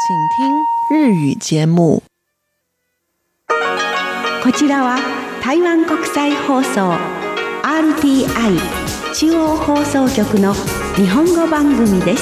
日語節目。 こちらは台湾国際放送 RTI 中央放送局の日本語番組です。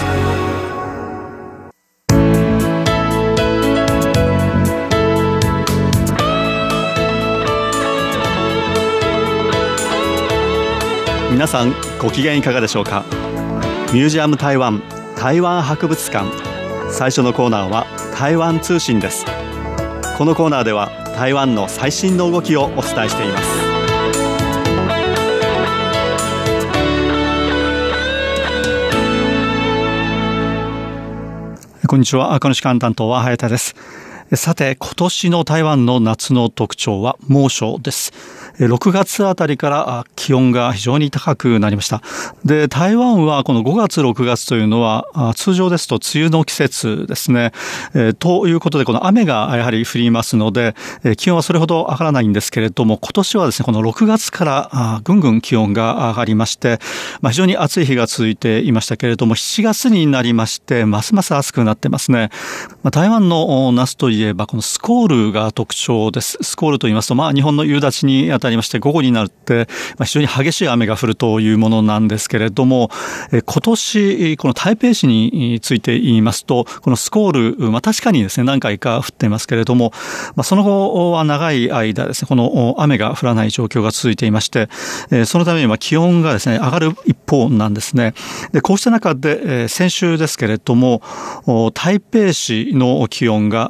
皆さんご機嫌いかがでしょうか。ミュージアム台湾台湾博物館、最初のコーナーは台湾通信です。このコーナーでは台湾の最新の動きをお伝えしています。こんにちは。この時間担当は早田です。さて、今年の台湾の夏の特徴は猛暑です。6月あたりから気温が非常に高くなりました。で、台湾はこの5月6月というのは通常ですと梅雨の季節ですね。ということで、この雨がやはり降りますので、気温はそれほど上がらないんですけれども、今年はですね、この6月からぐんぐん気温が上がりまして、非常に暑い日が続いていましたけれども、7月になりましてますます暑くなってますね。台湾の夏といえばこのスコールが特徴です。スコールと言いますと、日本の夕立に当たりまして、午後になって非常に激しい雨が降るというものなんですけれども、今年この台北市について言いますと、このスコール、確かにですね何回か降っていますけれども、その後は長い間ですね、この雨が降らない状況が続いていまして、そのために気温がですね上がる一方なんですね。で、こうした中で先週ですけれども、台北市の気温が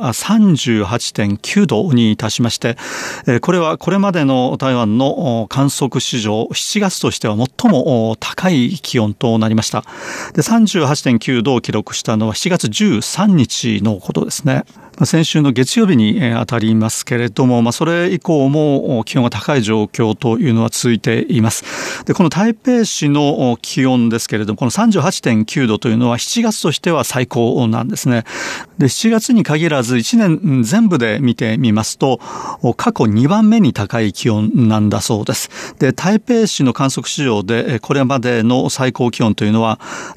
38.9 度に達しまして、これはこれまでの台湾の観測史上7月としては最も高い気温となりました。で、38.9 度を記録したのは7月13日のことですね。先週の月曜日に当たりますけれども、それ以降も気温が高い状況というのは続いています。で、この台北市の気温ですけれども、この 38.9 度というのは7月としては最高なんですね。で、7月に限らず1年全部で見てみますと、過去2番目に高い気温なんだそうです。で、台北市の観測史上でこれまでの最高気温というのは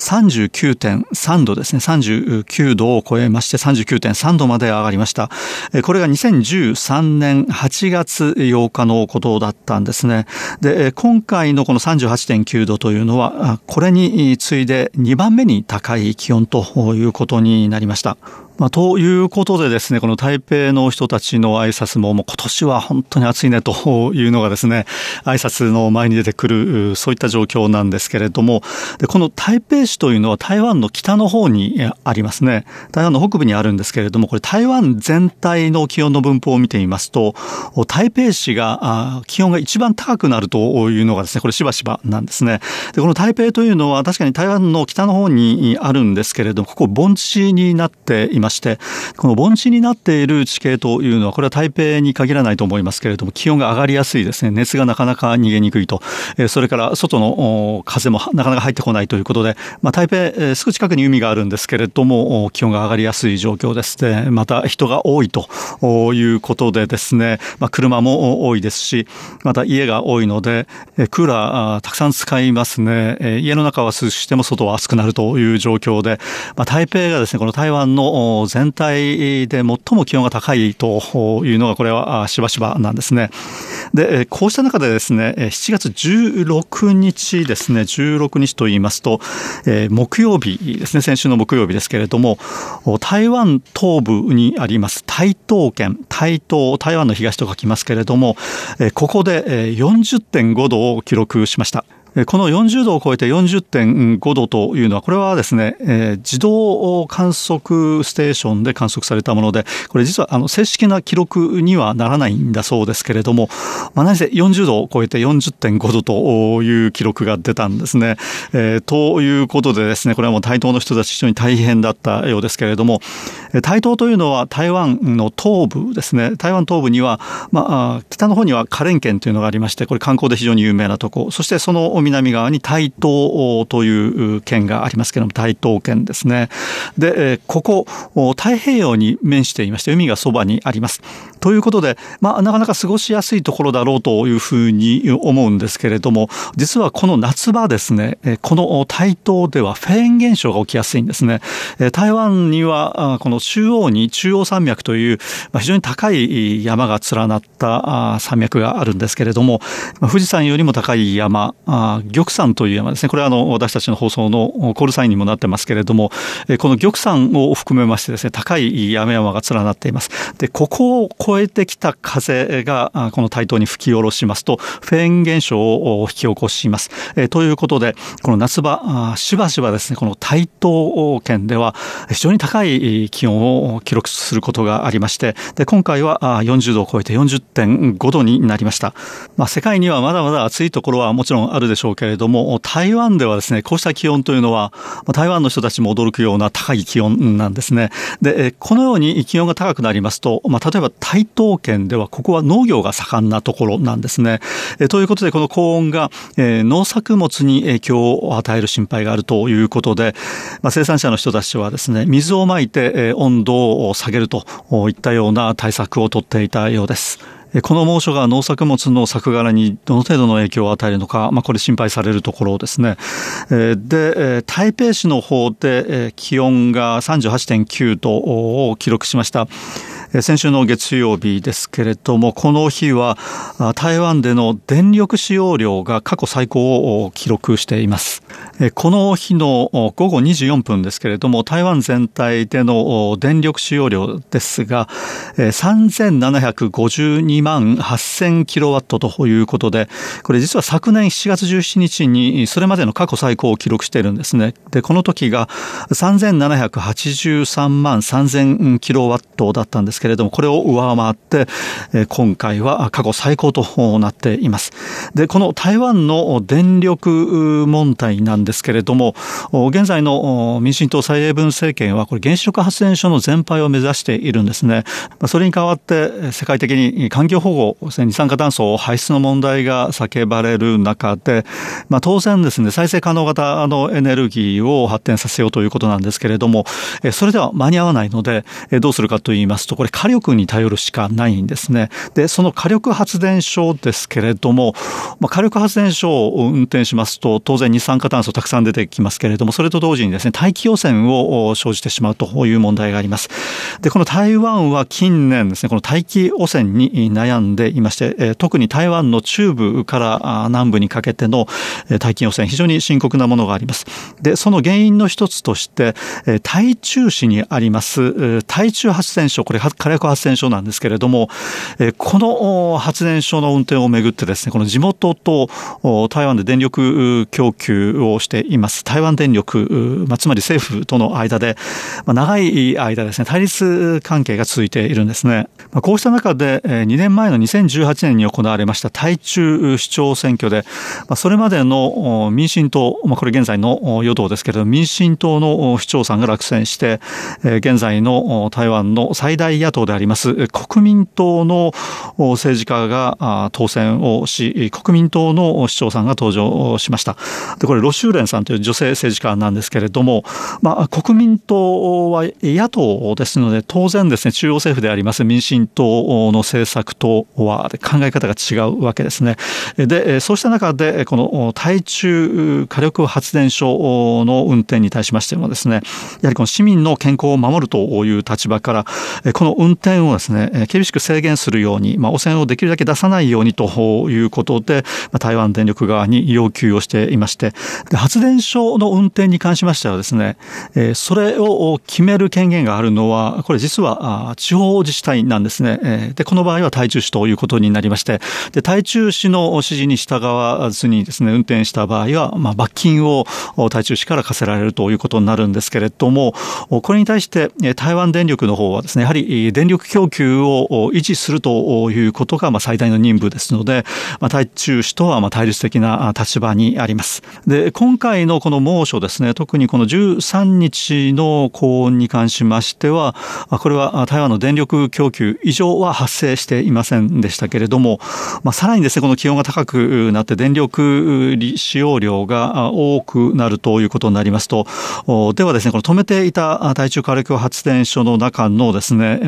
39.3 度ですね。39度を超えまして 39.3 度まで上がりました。これが2013年8月8日のことだったんですね。で、今回のこの 38.9 度というのはこれに次いで2番目に高い気温ということになりました。ということでですね、この台北の人たちの挨拶も、今年は本当に暑いねというのがですね、挨拶の前に出てくる、そういった状況なんですけれども、で、この台北市というのは台湾の北の方にありますね。台湾の北部にあるんですけれども、これ台湾全体の気温の分布を見てみますと、台北市が気温が一番高くなるというのがですね、これしばしばなんですね。で、この台北というのは確かに台湾の北の方にあるんですけれども、ここ盆地になっています。この盆地になっている地形というのは、これは台北に限らないと思いますけれども、気温が上がりやすいですね。熱がなかなか逃げにくいと、それから外の風もなかなか入ってこないということで、台北すぐ近くに海があるんですけれども、気温が上がりやすい状況ですね。また人が多いということでですね、車も多いですし、また家が多いのでクーラーたくさん使いますね。家の中は涼しくても外は暑くなるという状況で、台北がですね、この台湾の全体で最も気温が高いというのが、これはしばしばなんですね。で、こうした中でですね、7月16日ですね、16日と言いますと、木曜日ですね、先週の木曜日ですけれども、台湾東部にあります台東県、台湾の東と書きますけれども、ここで 40.5 度を記録しました。この40度を超えて 40.5 度というのは、これはですね、自動観測ステーションで観測されたもので、これ実は正式な記録にはならないんだそうですけれども、何せ40度を超えて 40.5 度という記録が出たんですね。ということでですね、これはもう台東の人たち非常に大変だったようですけれども、台東というのは台湾の東部ですね。台湾東部には、北の方には花蓮県というのがありまして、これ観光で非常に有名なところ、そしてその南側に台東という県がありますけれども、台東県ですね。で、ここ太平洋に面していまして、海がそばにあります。ということで、なかなか過ごしやすいところだろうというふうに思うんですけれども、実はこの夏場ですね、この台東ではフェーン現象が起きやすいんですね。台湾にはこの中央に中央山脈という、非常に高い山が連なった山脈があるんですけれども、富士山よりも高い山、玉山という山ですね。これは私たちの放送のコールサインにもなってますけれども、この玉山を含めましてですね、高い山々が連なっています。で、ここを越えてきた風がこの台東に吹き下ろしますと、フェーン現象を引き起こします。ということで、この夏場、しばしばですね、この台東県では非常に高い気温を記録することがありまして、で、今回は40度を超えて 40.5 度になりました。世界にはまだまだ暑いところはもちろんあるでしょうけれども、台湾ではですね、こうした気温というのは、台湾の人たちも驚くような高い気温なんですね。で、このように気温が高くなりますと、例えば台東県ではここは農業が盛んなところなんですね。ということで、この高温が農作物に影響を与える心配があるということで、生産者の人たちはですね、水をまいて温度を下げるといったような対策を取っていたようです。この猛暑が農作物の作柄にどの程度の影響を与えるのか、これ心配されるところですね。で、台北市の方で気温が 38.9 度を記録しました。先週の月曜日ですけれども、この日は台湾での電力使用量が過去最高を記録しています。この日の午後2時4分ですけれども、台湾全体での電力使用量ですが、3752万8000キロワットということで、これ実は昨年7月17日にそれまでの過去最高を記録しているんですね。で、この時が3783万3000キロワットだったんですけれども、これを上回って今回は過去最高となっています。で、この台湾の電力問題なんですけれども、現在の民進党蔡英文政権はこれ原子力発電所の全廃を目指しているんですね。それに代わって世界的に環境保護、二酸化炭素排出の問題が叫ばれる中で、当然ですね、再生可能型のエネルギーを発展させようということなんですけれども、それでは間に合わないので、どうするかと言いますと、これ火力に頼るしかないんですね。で、その火力発電所ですけれども、火力発電所を運転しますと、当然二酸化炭素たくさん出てきますけれども、それと同時にですね、大気汚染を生じてしまうという問題があります。で、この台湾は近年ですね、この大気汚染に悩んでいまして、特に台湾の中部から南部にかけての大気汚染、非常に深刻なものがあります。で、その原因の一つとして、台中市にあります台中発電所、これ火力発電所なんですけれども、この発電所の運転をめぐってですね、この地元と台湾で電力供給をしています台湾電力、つまり政府との間で、長い間ですね、対立関係が続いているんですね。こうした中で2年前の2018年に行われました台中市長選挙で、それまでの民進党、これ現在の与党ですけれども、民進党の市長さんが落選して、現在の台湾の最大野党であります国民党の政治家が当選をし、国民党の市長さんが登場しました。で、これロシューレンさんという女性政治家なんですけれども、国民党は野党ですので、当然ですね、中央政府であります民進党の政策とは考え方が違うわけですね。で、そうした中でこの台中火力発電所の運転に対しましてもですね、やはりこの市民の健康を守るという立場から、この運転をですね、厳しく制限するように、汚染をできるだけ出さないようにということで、台湾電力側に要求をしていまして、で、発電所の運転に関しましてはですね、それを決める権限があるのは、これ実は地方自治体なんですね。で、この場合は台中市ということになりまして、で、台中市の指示に従わずにですね、運転した場合は、罰金を台中市から課せられるということになるんですけれども、これに対して台湾電力の方はですね、やはり電力供給を維持するということが最大の任務ですので、台中市とは対立的な立場にあります。で、今回のこの猛暑ですね、特にこの13日の高温に関しましては、これは台湾の電力供給異常は発生していませんでしたけれども、さらにですね、この気温が高くなって電力使用量が多くなるということになりますと、ではですね、この止めていた台中火力発電所の中のですね、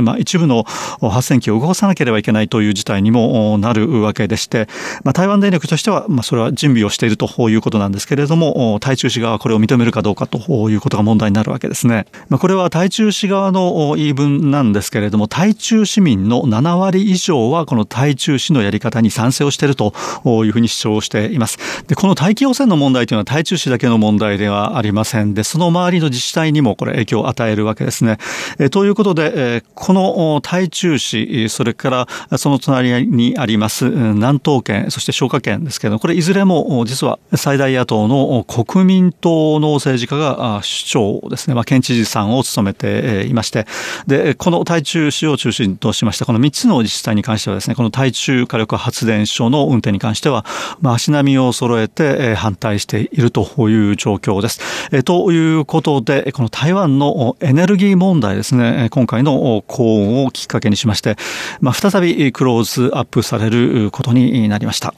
一部の発電機を動かさなければいけないという事態にもなるわけでして、台湾電力としては、それは準備をしているということなんですけれども、台中市側はこれを認めるかどうかということが問題になるわけですね。これは台中市側の言い分なんですけれども、台中市民の7割以上はこの台中市のやり方に賛成をしているというふうに主張しています。で、この大気汚染の問題というのは台中市だけの問題ではありませんで、その周りの自治体にもこれ影響を与えるわけですね。ということで、この台中市、それからその隣にあります南東県、そして彰化県ですけど、これいずれも実は最大野党の国民党の政治家が首長ですね、県知事さんを務めていまして、で、この台中市を中心としましたこの3つの自治体に関してはですね、この台中火力発電所の運転に関しては、足並みを揃えて反対しているという状況です。ということで、この台湾のエネルギー問題ですね、今回の高温をきっかけにしまして、再びクローズアップされることになりました。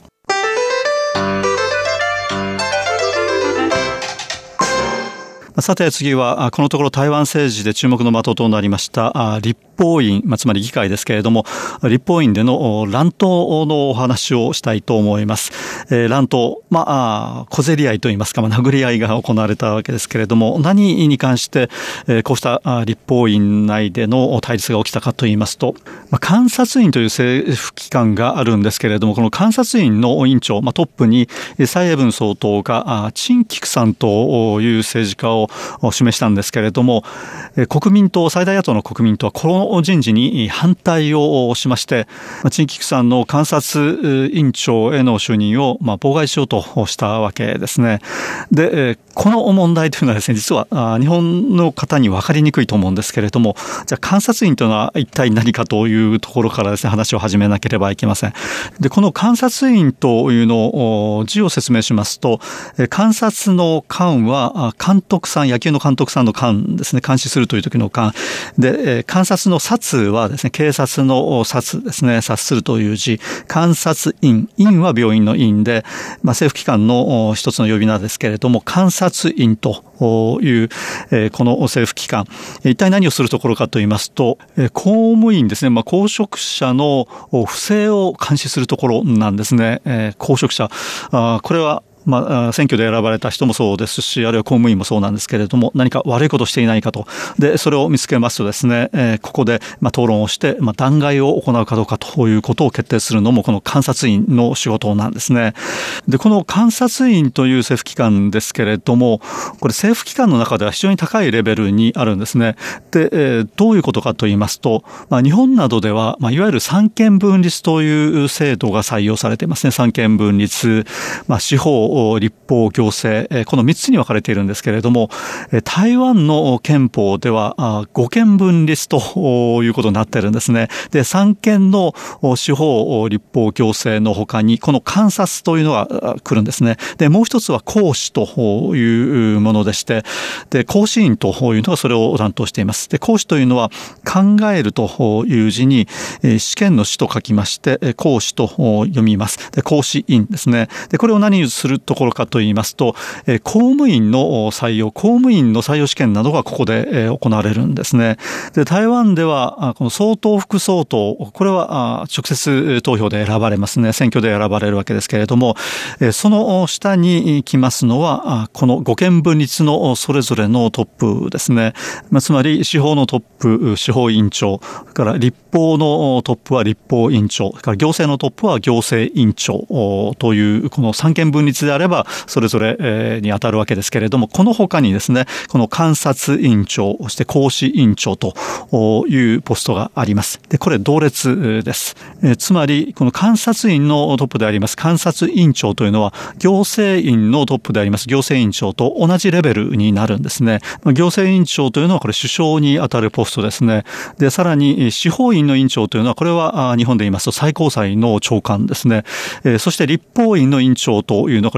さて次はこのところ台湾政治で注目の的となりました立法院、つまり議会ですけれども、立法院での乱闘のお話をしたいと思います。乱闘、小競り合いといいますか、殴り合いが行われたわけですけれども、何に関してこうした立法院内での対立が起きたかといいますと、監察院という政府機関があるんですけれども、この監察院の委員長、トップに蔡英文総統が陳菊さんという政治家を示したんですけれども、国民党、最大野党の国民党はこの人事に反対をしまして、陳菊さんの監察委員長への就任を妨害しようとしたわけですね。で、この問題というのはですね、実は日本の方に分かりにくいと思うんですけれども、じゃあ監察院というのは一体何かというところからですね、話を始めなければいけません。で、この監察院というのを字を説明しますと、監察の監は監督さん、野球の監督さんの監ですね、監視するという時の監で、監察の察はですね、警察の察ですね、察するという字、監察院、院は病院の院で、政府機関の一つの呼び名ですけれども、監察院という、この政府機関、一体何をするところかと言いますと、公務員ですね、公職者の不正を監視するところなんですね。公職者、これは選挙で選ばれた人もそうですし、あるいは公務員もそうなんですけれども、何か悪いことをしていないかと。で、それを見つけますとですね、ここで討論をして、弾劾を行うかどうかということを決定するのも、この監察院の仕事なんですね。で、この監察院という政府機関ですけれども、これ政府機関の中では非常に高いレベルにあるんですね。で、どういうことかと言いますと、日本などでは、いわゆる三権分立という制度が採用されていますね。三権分立、司法、立法、行政、この3つに分かれているんですけれども、台湾の憲法では五権分立ということになっているんですね。で、三権の司法、立法、行政の他にこの監察というのが来るんですね。で、もう一つは行使というものでして、で、行使院というのがそれを担当しています。で、行使というのは考えるという字に試験の試と書きまして、行使と読みます。で、行使院ですね。で、これを何にするところかと言いますと、公務員の採用試験などがここで行われるんですね。で、台湾ではこの総統副総統、これは直接投票で選ばれますね。選挙で選ばれるわけですけれども、その下に来ますのはこの五権分立のそれぞれのトップですね。つまり司法のトップ、司法委員長、それから立法のトップは立法委員長、それから行政のトップは行政委員長というこの三権分立であればそれぞれに当たるわけですけれども、この他にですね、この監察委員長、そして行使委員長というポストがあります。で、これ同列です。つまりこの監察院のトップであります監察委員長というのは行政院のトップであります行政委員長と同じレベルになるんですね。行政委員長というのはこれ首相に当たるポストですね。で、さらに司法院の委員長というのはこれは日本で言いますと最高裁の長官ですね。そして立法院の委員長というのはこれ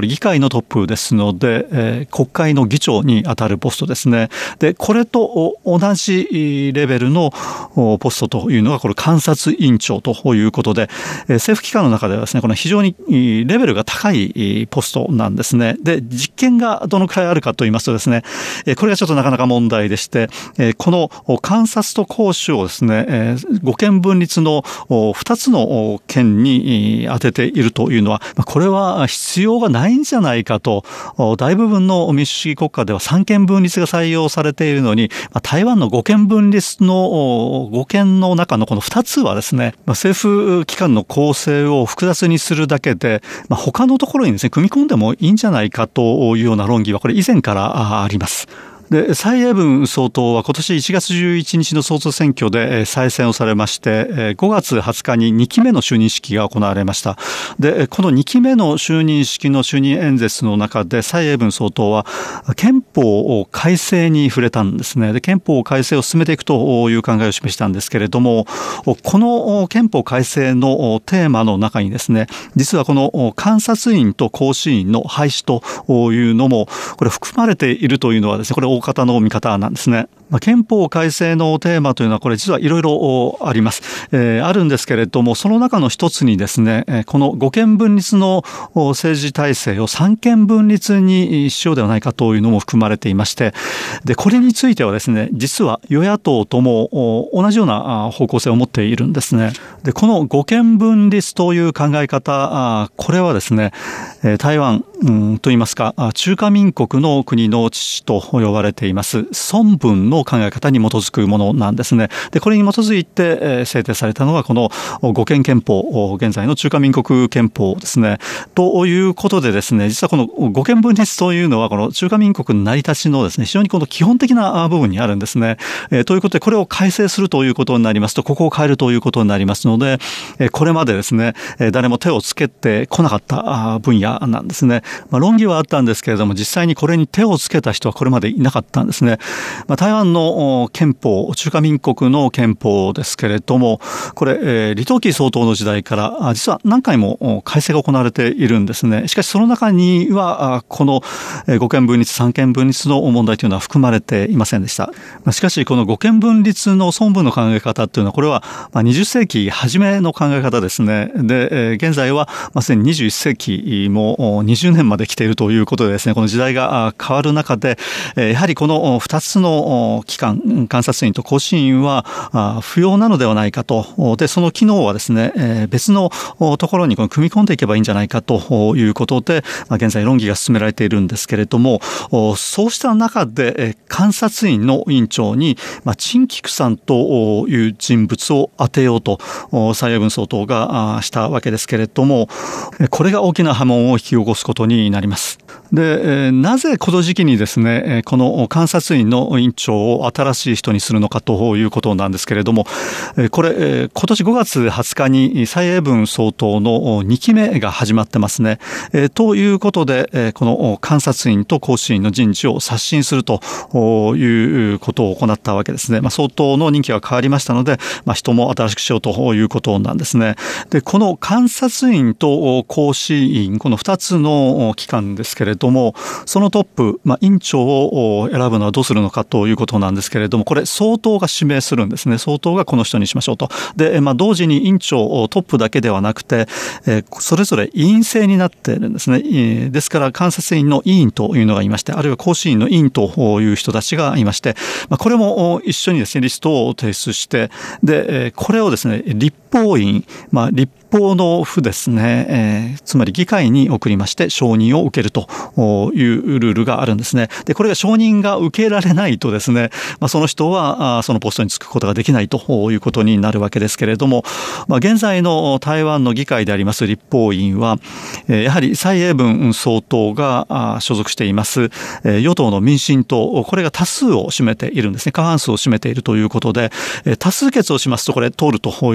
これ議会のトップですので、国会の議長に当たるポストですね。で、これと同じレベルのポストというのがこれ監察委員長ということで、政府機関の中ではですね、この非常にレベルが高いポストなんですね。で、実権がどのくらいあるかと言いますとですね、これがちょっとなかなか問題でして、この監察と行使をですね、五権分立の2つの権に当てているというのは、これは必要がないんじゃないかと、大部分の民主主義国家では三権分立が採用されているのに、台湾の五権分立の五権の中のこの2つはですね、政府機関の構成を複雑にするだけで、他のところにですね、組み込んでもいいんじゃないかというような論議はこれ以前からあります。で、蔡英文総統は今年1月11日の総統選挙で再選をされまして、5月20日に2期目の就任式が行われました。で、この2期目の就任式の就任演説の中で蔡英文総統は憲法を改正に触れたんですね。で、憲法改正を進めていくという考えを示したんですけれども、この憲法改正のテーマの中にですね、実はこの監察院と行使院の廃止というのもこれ含まれているというのはですね、これ大方の見方なんですね。憲法改正のテーマというのはこれ実はいろいろあります。あるんですけれども、その中の一つにですね、この五権分立の政治体制を三権分立にしようではないかというのも含まれていまして、で、これについてはですね、実は与野党とも同じような方向性を持っているんですね。で、この五権分立という考え方、これはですね、台湾といいますか、中華民国の国の父と呼ばれています孫文の考え方に基づくものなんですね。で、これに基づいて制定されたのがこの五権憲法、現在の中華民国憲法ですね。ということでですね、実はこの五権分立というのはこの中華民国の成り立ちのですね、非常にこの基本的な部分にあるんですね。ということで、これを改正するということになりますと、ここを変えるということになりますので、これまでですね、誰も手をつけてこなかった分野なんですね。論議はあったんですけれども、実際にこれに手をつけた人はこれまでいなかったんですね。台湾の憲法、中華民国の憲法ですけれども、これ、李登輝総統の時代から実は何回も改正が行われているんですね。しかしその中にはこの五権分立、三権分立の問題というのは含まれていませんでした。しかしこの五権分立の孫文の考え方というのは、これは20世紀初めの考え方ですね。で、現在はすでに21世紀も20年まで来ているということでですね、この時代が変わる中で、やはりこの2つの機関、監察院と行使院は不要なのではないかと。で、その機能はですね、別のところに組み込んでいけばいいんじゃないかということで、現在論議が進められているんですけれども、そうした中で監察院の委員長に陳菊さんという人物を当てようと蔡英文総統がしたわけですけれども、これが大きな波紋を引き起こすことになります。で、なぜこの時期にですね、この監察院の委員長を新しい人にするのかということなんですけれども、これ、今年5月20日に蔡英文総統の2期目が始まってますね。ということで、この監察院と行使院の人事を刷新するということを行ったわけですね。総統の任期が変わりましたので、人も新しくしようということなんですね。で、この監察院と行使院、この2つの機関ですけれども、そのトップ、委員長を選ぶのはどうするのかということなんですけれども、これ総統が指名するんですね。総統がこの人にしましょうと。で、同時に委員長トップだけではなくて、それぞれ委員制になっているんですね。ですから監察院の委員というのがいまして、あるいは行使院の委員という人たちがいまして、これも一緒にですね、リストを提出して、で、これをですね、立法院、立法の府ですね、つまり議会に送りまして承認を受けるというルールがあるんですね。で、これが承認が受けられないとですね、その人はそのポストに就くことができないということになるわけですけれども、現在の台湾の議会であります立法院は、やはり蔡英文総統が所属しています与党の民進党、これが多数を占めているんですね。過半数を占めているということで、多数決をしますとこれ通るというのが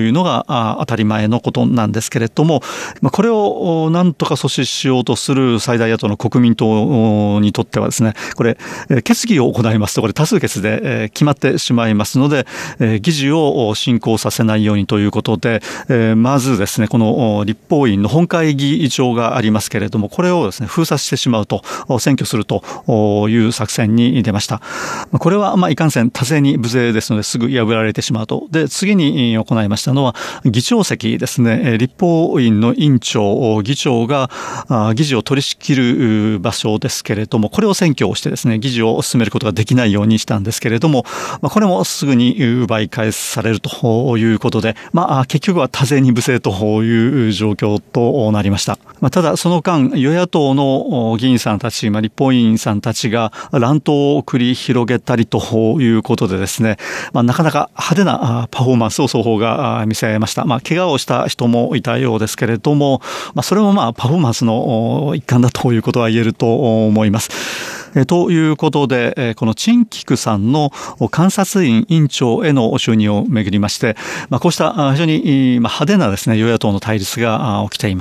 当たり前のことなんですけれども、これをなんとか阻止しようとする最大野党の国民党にとってはですね、これ決議を行いますとこれ多数決で決まってしまいますので、議事を進行させないようにということで、まずですね、この立法院の本会議場がありますけれども、これをですね封鎖してしまうと、占拠するという作戦に出ました。これはいかんせん多勢に無勢ですのですぐ破られてしまうと。で、次に行いましたのは議長席ですね。立法院の委員長、議長が議事を取り仕切る場所ですけれども、これを占拠をしてですね、議事を進めることができないようにしたんですけれども、これもすぐに奪い返されるということで、結局は多勢に無勢という状況となりました。ただその間、与野党の議員さんたち、立法院さんたちが乱闘を繰り広げたりということでですね、なかなか派手なパフォーマンスを双方が見せました。怪我をした人もいたようですけれども、それもパフォーマンスの一環だということは言えると思います。ということで、この陳菊さんの監察院委員長への就任をめぐりまして、こうした非常に派手なですね、与野党の対立が起きています。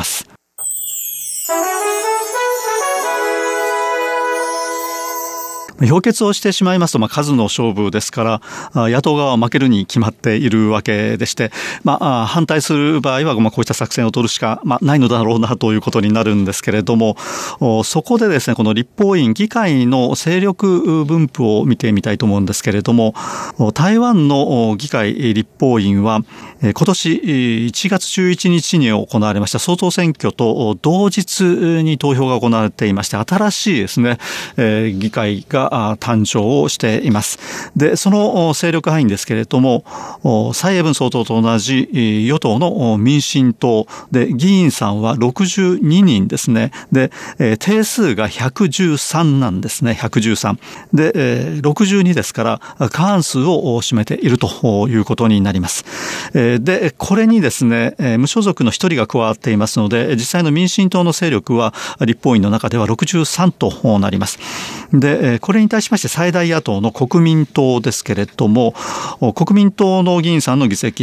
評決をしてしまいますと、数の勝負ですから、野党側は負けるに決まっているわけでして、反対する場合は、こうした作戦を取るしか、ないのだろうなということになるんですけれども、そこでですね、この立法院、議会の勢力分布を見てみたいと思うんですけれども、台湾の議会立法院は、今年1月11日に行われました総統選挙と同日に投票が行われていまして、新しいですね、議会が誕生をしています。で、その勢力範囲ですけれども、蔡英文総統と同じ与党の民進党で、議員さんは62人ですね。で、定数が113なんですね。113。で、62ですから、過半数を占めているということになります。で、これにですね、無所属の一人が加わっていますので、実際の民進党の勢力は立法院の中では63となります。で、これに対しまして最大野党の国民党ですけれども、国民党の議員さんの議席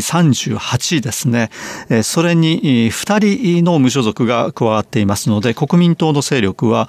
38ですね。それに2人の無所属が加わっていますので、国民党の勢力は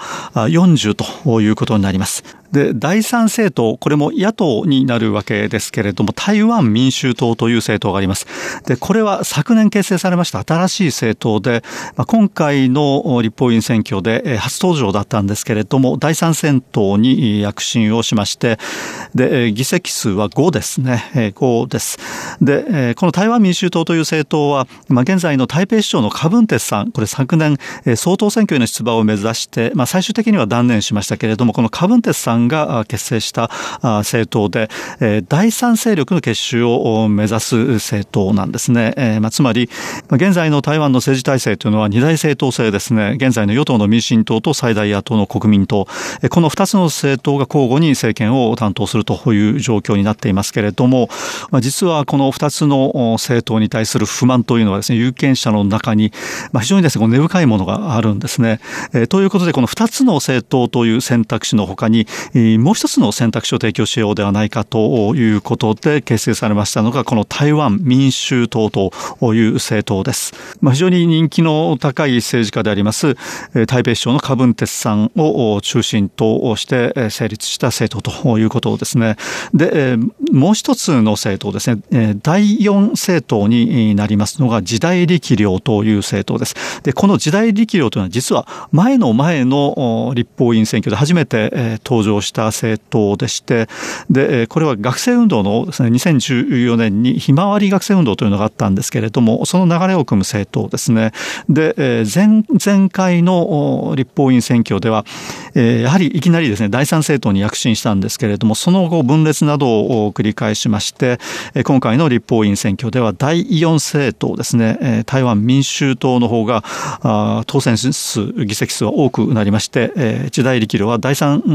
40ということになります。で、第三政党、これも野党になるわけですけれども、台湾民衆党という政党があります。で、これは昨年結成されました新しい政党で、今回の立法院選挙で初登場だったんですけれども、第三政党に躍進をしまして、で、議席数は5ですね。5です。で、この台湾民衆党という政党は、現在の台北市長の柯文哲さん、これ昨年総統選挙への出馬を目指して、最終的には断念しましたけれども、この柯文哲さんが結成した政党で、第三勢力の結集を目指す政党なんですね。つまり現在の台湾の政治体制というのは二大政党制ですね。現在の与党の民進党と最大野党の国民党、この2つの政党が交互に政権を担当するという状況になっていますけれども、実はこの2つの政党に対する不満というのはですね、有権者の中に非常にですね、根深いものがあるんですね。ということで、この2つの政党という選択肢の他にもう一つの選択肢を提供しようではないかということで結成されましたのが、この台湾民衆党という政党です。非常に人気の高い政治家であります台北市長の柯文哲さんを中心として成立した政党ということですね。で、もう一つの政党ですね、第4政党になりますのが時代力量という政党です。で、この時代力量というのは実は前の立法院選挙で初めて登場した政党でして、で、これは学生運動のですね、2014年にひまわり学生運動というのがあったんですけれども、その流れを組む政党ですね。で、前回の立法院選挙では、やはりいきなりですね、第三政党に躍進したんですけれども、その後分裂などを繰り返しまして、今回の立法院選挙では第4政党ですね、台湾民衆党の方が当選数、議席数は多くなりまして、時代力量は第3政党か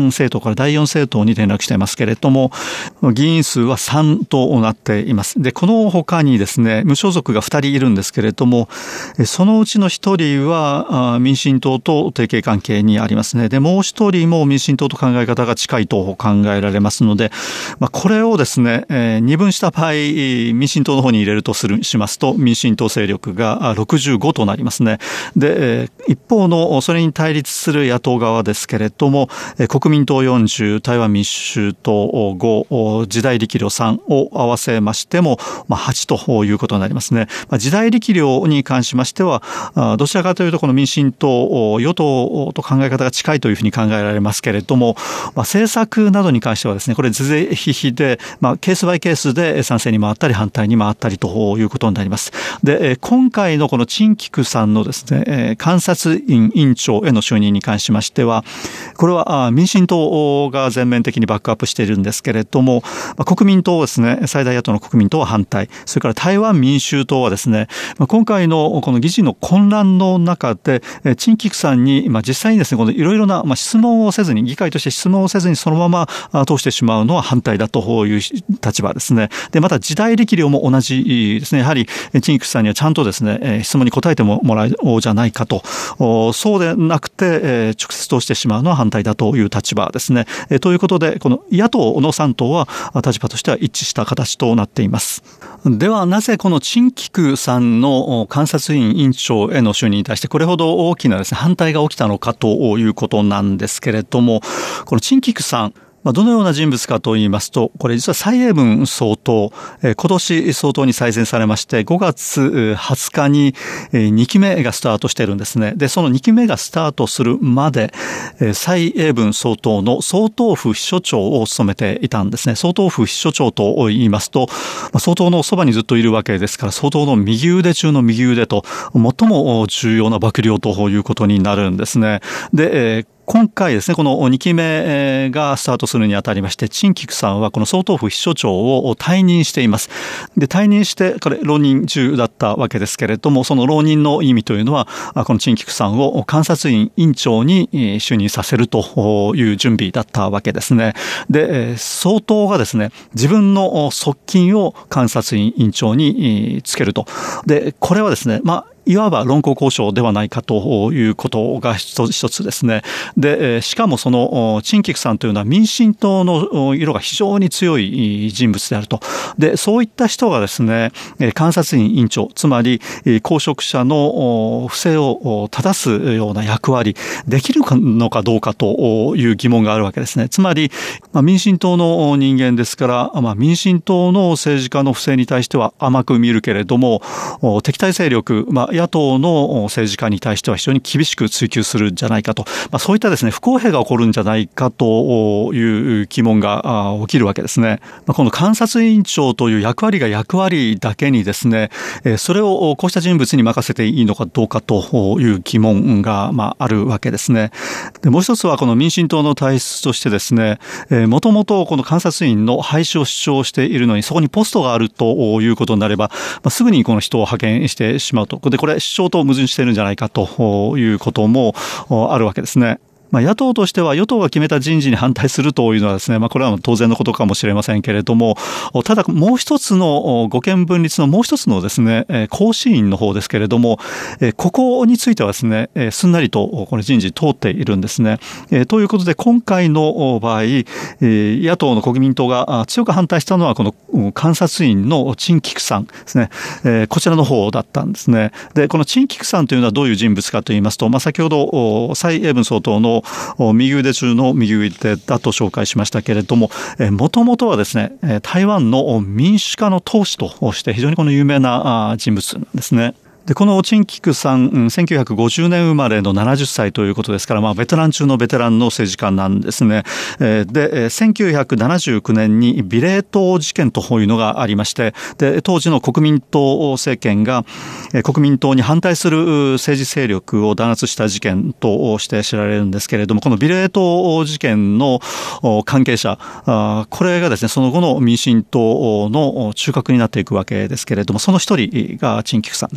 これ第4政党に転落していますけれども、議員数は3となっています。で、この他にですね、無所属が2人いるんですけれども、そのうちの1人は民進党と提携関係にありますね。で、もう1人も民進党と考え方が近いと考えられますので、これをですね、二分した場合、民進党の方に入れるとしますと、民進党勢力が65となりますね。で、一方のそれに対立する野党側ですけれども、国民党40、台湾民主党5、時代力量3を合わせましても、8ということになりますね。時代力量に関しましては、どちらかというとこの民進党、与党と考え方が近いというふうに考えられますけれども、政策などに関してはですね、これ是々非々で、ケースバイケースで賛成に回ったり反対に回ったりということになります。で、今回のこの陳菊さんのですね、監察院委員長への就任に関しましては、これは民進党が全面的にバックアップしているんですけれども、国民党ですね、最大野党の国民党は反対、それから台湾民衆党はですね、今回のこの議事の混乱の中で、陳菊さんに実際にですね、このいろいろな質問をせずに、議会として質問をせずにそのまま通してしまうのは反対だという立場ですね。で、また時代力量も同じですね。やはり陳菊さんにはちゃんとですね、質問に答えてもらおうじゃないかと、そうでなくて直接通してしまうのは反対だという立場ですね。ということで、この野党の3党は立場としては一致した形となっています。では、なぜこの陳菊さんの監察院委員長への就任に対してこれほど大きなですね、反対が起きたのかということなんですけれども、この陳菊さん、どのような人物かと言いますと、これ実は蔡英文総統、今年総統に再選されまして、5月20日に2期目がスタートしているんですね。で、その2期目がスタートするまで、蔡英文総統の総統府秘書長を務めていたんですね。総統府秘書長と言いますと、総統のそばにずっといるわけですから、総統の右腕中の右腕と、最も重要な幕僚ということになるんですね。で、今回ですね、この2期目がスタートするにあたりまして、陳菊さんはこの総統府秘書長を退任しています。で、退任して、これ浪人中だったわけですけれども、その浪人の意味というのは、この陳菊さんを監察院委員長に就任させるという準備だったわけですね。で、総統がですね、自分の側近を監察院委員長につけると。で、これはですね、いわば論功行賞ではないかということが一つですね。で、しかもその陳菊さんというのは民進党の色が非常に強い人物であると。で、そういった人がですね、監察院委員長、つまり公職者の不正を正すような役割、できるのかどうかという疑問があるわけですね。つまり、民進党の人間ですから、民進党の政治家の不正に対しては甘く見るけれども、敵対勢力、野党の政治家に対しては非常に厳しく追及するんじゃないかと、そういったですね、不公平が起こるんじゃないかという疑問が起きるわけですね。この監察委員長という役割が役割だけにですね、それをこうした人物に任せていいのかどうかという疑問があるわけですね。で、もう一つはこの民進党の体質としてですね、もともとこの監察院の廃止を主張しているのに、そこにポストがあるということになれば、すぐにこの人を派遣してしまうと。で、これ主張と矛盾しているんじゃないかということもあるわけですね。野党としては与党が決めた人事に反対するというのはですね、これは当然のことかもしれませんけれども、ただもう一つの護憲分立のもう一つのですね、行使院の方ですけれども、ここについてはですね、すんなりとこの人事通っているんですね。ということで今回の場合、野党の国民党が強く反対したのはこの監察院の陳菊さんですね。こちらの方だったんですね。で、この陳菊さんというのはどういう人物かと言いますと、先ほど蔡英文総統の右腕中の右腕だと紹介しましたけれども、もともとはですね、台湾の民主化の闘士として非常にこの有名な人物なんですね。で、この陳菊さん、1950年生まれの70歳ということですから、ベテラン中のベテランの政治家なんですね。で、1979年に美麗島事件というのがありまして、で、当時の国民党政権が国民党に反対する政治勢力を弾圧した事件として知られるんですけれども、この美麗島事件の関係者、これがですね、その後の民進党の中核になっていくわけですけれども、その一人が陳菊さんですね。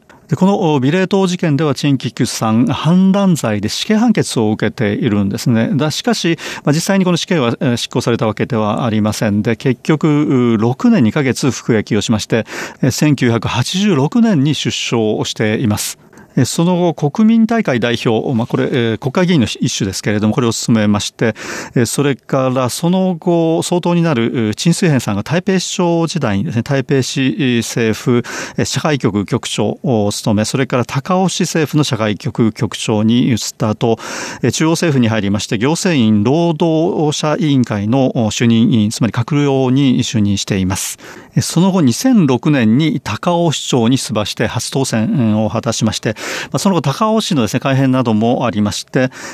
でこの美麗島事件では陳吉菊さん反乱罪で死刑判決を受けているんですね。しかし、実際にこの死刑は執行されたわけではありませんで、結局6年2ヶ月服役をしまして、1986年に出所をしています。その後、国民大会代表、これ、国会議員の一種ですけれども、これを進めまして、それからその後、総統になる陳水扁さんが台北市長時代にですね、台北市政府社会局局長を務め、それから高雄市政府の社会局局長に移った後、中央政府に入りまして、行政院労働者委員会の主任委員、つまり閣僚に就任しています。その後、2006年に高雄市長に出馬して初当選を果たしまして、その後高尾市のですね改編などもありまして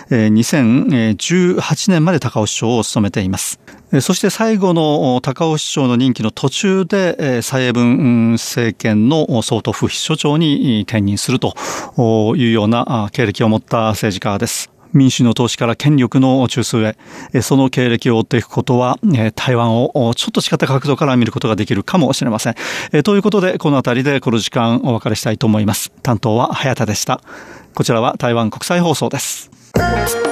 、2018年まで高尾市長を務めています。そして最後の高尾市長の任期の途中で蔡英文政権の総統府秘書長に転任するというような経歴を持った政治家です。民主の闘志から権力の中枢へ、その経歴を追っていくことは、台湾をちょっと違った角度から見ることができるかもしれません。ということで、このあたりでこの時間お別れしたいと思います。担当は早田でした。こちらは台湾国際放送です。